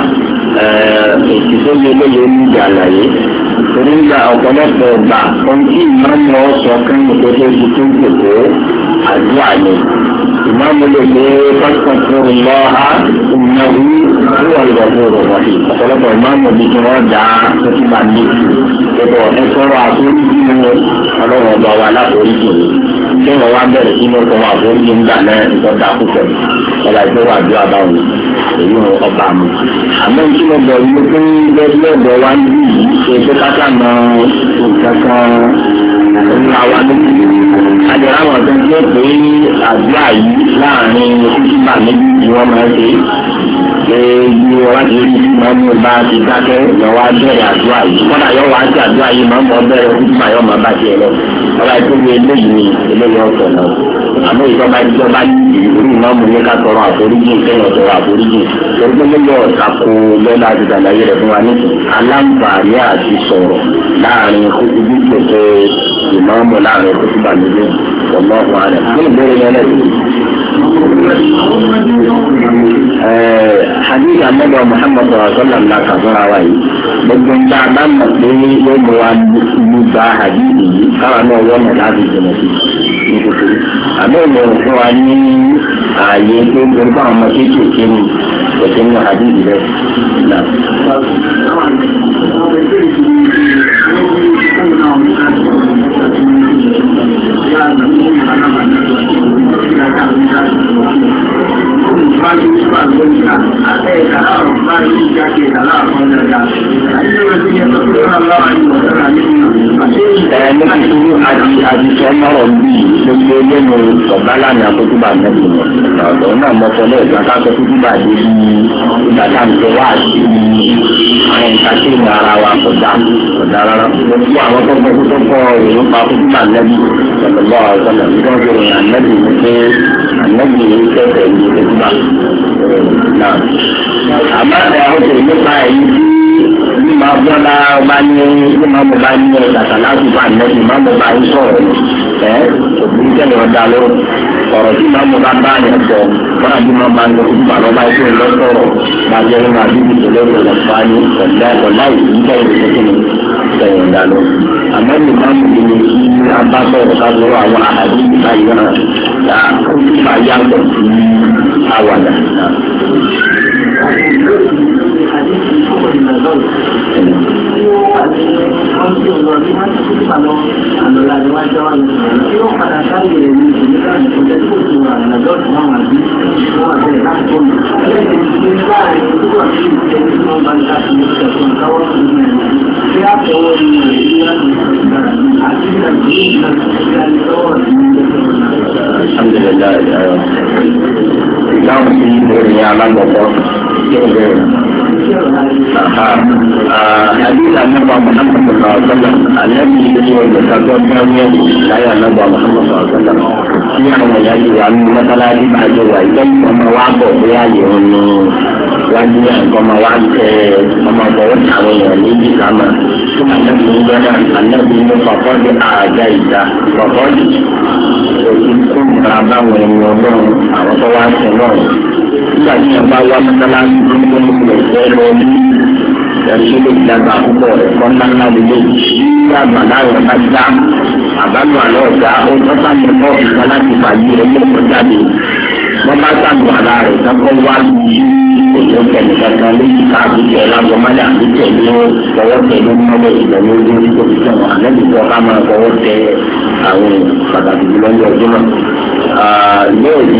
èsì tó yẹ lóye ní ìjà àlàyé torí nígbà ọ̀pọ̀lọpọ̀ ọgbà ohun tí ìmọ̀mú ọ̀sọ̀ kẹ́yìn tó tó ti tó jókòó àdúrà ni. ìmọ̀mú lè gbé pásítọ̀ fún ìlọ́ha ìnáwó ìwà ìgbàgbọ́ rẹ̀ wọ̀nyí. ọ̀pọ̀lọpọ̀ ìmọ̀mú bí kí wọ́n dá kútúbà ní ìgbẹ́bọ̀ ẹ̀sọ́rọ̀ àforíjì ní ọlọ́run ọba wa láforíjì ní kí wọ́n wá bẹ̀rẹ̀ sínú ọkọ̀ àforíjì ńgbà náà ìtọ́jà púpọ̀ ọba ìgbẹ́wà àdúrà báwọn èyí ọba mi. àmọ́ tí mo bọ̀ wípé pé lẹ́gbẹ́ ọ̀dọ̀ wa ní yìí ṣe pé káká mọ nǹkan kan ńlá wa lókè. àjọyọ̀ àwọn ọ̀dọ́ tí ó pé àdúrà yìí láàrin kúkúbà méjì ni wọ́n máa ń ṣe bí wọ́n ti rí mọ́mú bá ti dákẹ́ lọ́wọ́ bẹ̀rẹ̀ àdúrà yìí kọ́nà yóò wá sí àdúrà yìí mọ́mú ọbẹ̀rẹ̀ kúkúbà yóò máa bá tiẹ̀ lọ. ọba ìtòwé eléyìí ni eléyìí ọ̀sẹ̀ náà. àmọ́ ìjọba ìjọba yìí orí mọ́mú ní ká tọrọ àforíjì kẹ́yìn tọrọ àforíjì. torí pé lóyún ọ̀sà kó lọ́la àti ìdàlàyé rẹ̀ fún wa ní aláǹfààní àti sọ̀rọ̀ láàrin kúkúbí pèsè ìmọ̀ọ́mù láàrin kúkúbà méjì ọlọ́run àrẹ. kí ni ìbéèrè yẹn lẹ́sìn? hadith anabi muhammad sallam la ka fún wa yìí gbogbo ń bá a bá mọ̀ pé yóò mú wa lu gba hadith yìí káwa náà wọ́n mọ̀ láti jẹ̀mọ̀ sí i ní kúkúrú. àbẹ̀wò fún wa ní ààyè tó gbé bá ọmọ kéékèèké ní òṣèlú ní àdìsí rẹ̀ náà. Àdìsọ́ náà bí gbogbo lẹ́nu ọ̀gá lánàá kótóbà nẹ́bí ọ̀dọ́ náà mọ́tọ́lẹ́ ìgbà káàkiri kótóbà dé bí ìgbà táǹtẹ̀ wá sí àwọn ìtàkìrì ara wa kọjá rárá. Gbogbo àwọn tó gbọ́ tó kọ́ ìrún pa kótóbà nẹ́bí ọ̀dọ́ ọ̀sọ̀nà tí wọ́n fi rìn ànẹ́bí ní pé ànẹ́bí yìí kẹ́kẹ́ ní kótóbà náà. Àmọ́ àwọn òṣèlú nípa èyí ní máa bọ́lá ọba ní ní máa bọ́ bá ní ọ̀dàtà láti bá nẹ́bí máa bọ́ bá ń sọ̀rọ̀ òbí tẹ̀lé ọ̀dà lọ ọ̀rọ̀ tí máa bọ́ bá bá yẹn sọ wọ́n àbí máa bá ń lọ sí bàbá bá ṣe ń lọ sọ̀rọ̀ bàjẹ́ nínú àbíbi tó lọ́wọ́ lọ́pàá ní ọ̀dà ìlú tẹ̀lé ìṣẹ́kìnnì tẹ̀lé ọ̀dà lọ. àmọ́ ní máa bọ́ ní kí a bá sọ̀rọ̀ ká lọ́wọ́ àwọn àdúgbò báyìí náà yà ó ti bá yàtọ̀ sí àwàdà náà. Ìdáhùn sí ìròyìn alágbọ̀tọ́ حديث عن النبي محمد صلى الله عليه وسلم الذي يقول بتقدم لا ينبغي محمد صلى الله عليه وسلم يعني يجي عن مثلا يبقى جوا يجي وما وعده يعني wájú àgbọ̀mọ̀ wá ọmọ ọ̀bọ̀wọ́ àwọn èèyàn níbi ìlànà tó ànábì ń gbọ́dọ̀ ànábì ní fọ̀fọ́dé àjà ìjà fọ̀fọ́dé òsì tó ń ra báwọn ènìyàn ọlọ́run àwọn tó wá sí náà nígbà tí wọ́n bá wá mọ́sálásí tó ń gbọ́n lè fẹ́ lọ ní ẹ̀sùn lè dàgbà púpọ̀ ẹ̀kọ́ ńláńlá lélẹ̀ ní àgbàdo àwọn bá dá àbálò àlọ́ ọ̀gá ó tọ́ta ní ọ́ọ̀fù kan láti fàyè rẹ̀ yóò kọjá lé wọ́n bá sàgbọ̀ àlá rẹ̀ kọ́kọ́ wá èyí ó tẹ̀lé kankan lójú káàkiri ẹ̀ lágbo mọ́lẹ̀ àti tẹ̀lé ọwọ́ tẹ̀lé mọ́lẹ̀ ìgbẹ̀lú ojú tó fi tẹ̀wọ̀n àlẹ́bí tó ká máa fọwọ́ tẹ àwọn pàtàkì jùlọ ní ọjọ́ náà. lóòrì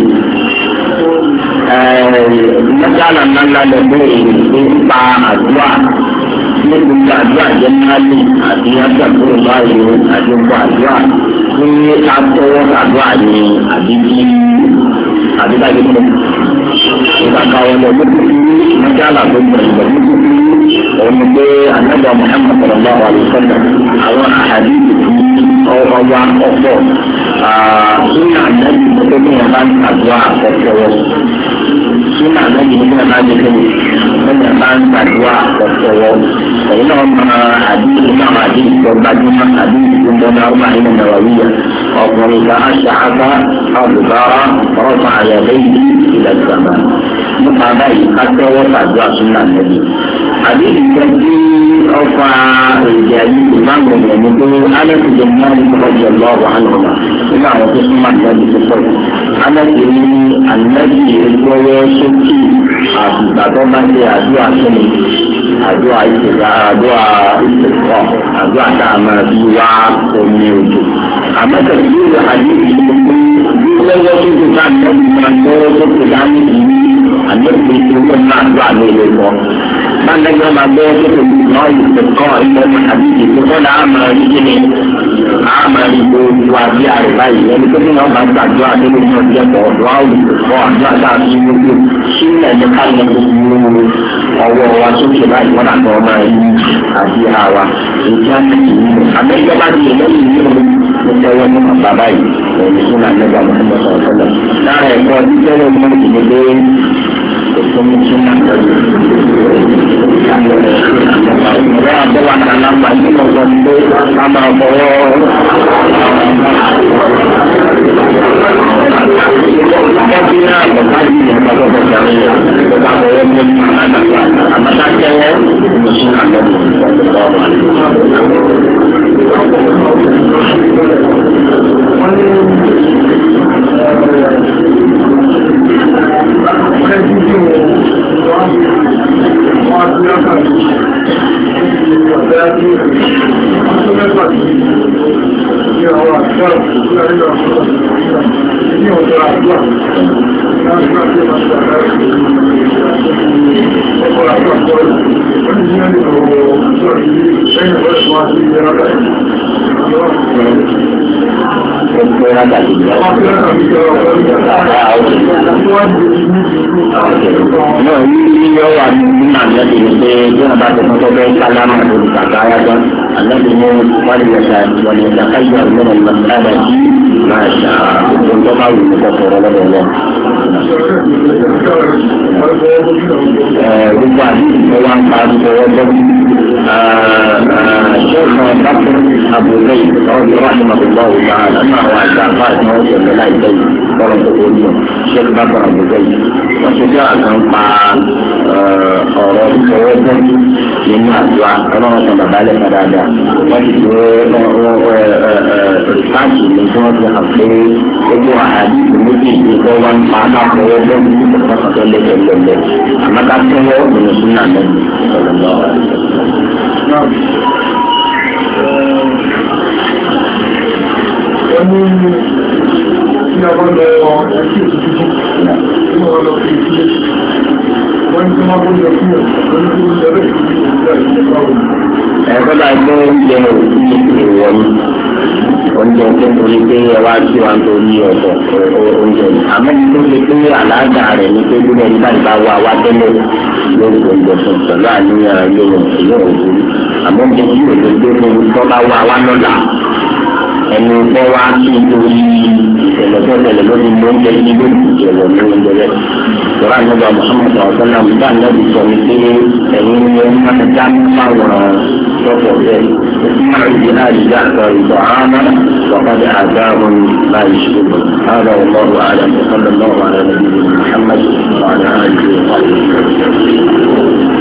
mọ́sálà ńláńlá lọ lóòrì nípa àdúrà ní gbogbo àdúrà jẹ́ mọ́lẹ̀ àti àgbàkúrò báyìí àti gbogbo àdúrà ní àtọwọ́ àdúrà ní àdúgbàgbé mọ́. Ìgbàgbọ́ ọ̀nà ìgbésí mọ́jálà tó gbọ́ ìgbésí òun pé ànábì Muhammad sallallahu alaihi wasallam àwọn àhàdìsì ọwọ́ ọ̀pọ̀ nínú ànábì tó ní ẹ̀ máa ń tàdúrà ọ̀pọ̀wọ́ nínú ànábì tó ní ẹ̀ máa ń tẹ̀lé nínú ẹ̀ máa ń tàdúrà ọ̀pọ̀wọ́ èyí náà máa àdìsì náà àdìsì tó gbajúmọ̀ àdìsì tó ń bọ́ náà wà nínú nàwàwíyà ọkùnrin kan aṣááfá àbùbárà rọ́pà àyàbẹ́yì ilẹ̀ ìgbàgbà nípa báyìí kátẹ́wọ́ tàdúrà súnà nẹ́bí. àdìsí kan tí ọfà èdè ayé ìmáàmù rẹ̀ ní pé alẹ́kùnjẹ náà ní kọ́kọ́ lọ́wọ́ àlọ́mà nínú àwọn tó súnmọ́ àdìsí tó pọ̀ jù. alẹ́kùnjẹ ní ànẹ́bí ìgbọ́wọ́ sókè àbùgbà tó bá ṣe àdúrà sínú àdúrà ìṣèlú àdúrà tá a máa fi wá omi òjò. àmọ́tẹ̀ tí ó àdìsí lọ́wọ́ tó ti ká ànẹ́bí máa tọ́wọ́ tó ti dá ní ìlú ànẹ́bí tó ń bá àdúrà ní ilé kọ́. báńdẹ́gbẹ́ máa gbọ́ tó ti náà ìṣèkọ́ ìlú àdìsí tó kọ́ náà máa rí kíni máa rí gbogbo àbí àrùbá yìí ẹni tó ní wọn bá gbàdúrà nínú ní ọjọ́ pọ̀ ọ̀dọ́ àwùjọ àdúrà tá a fi wúlò sílẹ̀ ní káyọ̀ gbogbo ọwọ́ wa sókè láì wọ́n àtọ́ ọmọ yìí àti àwa èyí á ti kì í lò. àmẹ́jọ́ bá ti lè lẹ́yìn yìí ló tẹ́wọ́ ní bàbá yìí ẹ̀yìn fún àmẹ́jọ́ àmọ́tò ọ̀sọ̀lọ̀. lára ẹ̀kọ́ títẹ́wọ́ mọ́ ìdílé ìfúnmi tún náà lọ́dún. ìwé àbọ̀wá kan náà máa ń lọ sọ pé a máa fọwọ́ ẹbí náà bàbá yìí ní ọjọ́ bọ̀dọ̀ rẹ̀ bàbá bọ̀wọ́ mú ní àmàlà jẹ́wọ́ ìmọ̀sùn àlọ́bù وليتخير من المسألة ما شاء وطبعا المكفر له الله بالبعض طبعا بعد الشيخ بكر أبو زيد رحمه الله تعالى معه اعتقاد موجود من الزيد الشيخ بكر أبو زيد وشجاع مع أوراق التوازن من أسوأ أمام بالغ هذا الحاجة من جهة الحقيقة وجوه حديث المجيء يقوم معنا قوة فقط لله أما كان هو من السنة النبي صلى الله عليه وسلم. Ẹ̀kọ́ bá gbé oúnjẹ ìwọ̀nyí oúnjẹ tó torí pé ẹ wá sí wa tó ní ọ̀dọ̀ oúnjẹ àmọ́ tó lè pé àlàáda rẹ̀ ní pé gbọ́dọ̀ nígbà tí bá wà wá tẹ́lẹ̀ lórí oúnjẹ fún pẹ̀lú àníyàn yóò òwúrú àmọ́ oúnjẹ tí yóò lè gbé fún tó bá wà wá lọ́la ẹni bọ́ wá sí nítorí ìṣẹ̀lẹ̀ tó tẹ̀lé lórí oúnjẹ tí ló ti jẹ̀wọ̀ ní oúnjẹ rẹ̀. Ìjọba ìjọba Mùsùlùmí ọ̀sán náà nígbà náà ti sọ ní pé ẹ̀yin ni ẹni máa ń dá fáwọn lọ́pọ̀ bẹ́ẹ̀. Ó ti máa ń di àyíká àtọ̀ ìtọ̀ àmà وقد أعداهم ما يشركون. هذا والله أعلم وصلى الله على نبينا محمد وعلى آله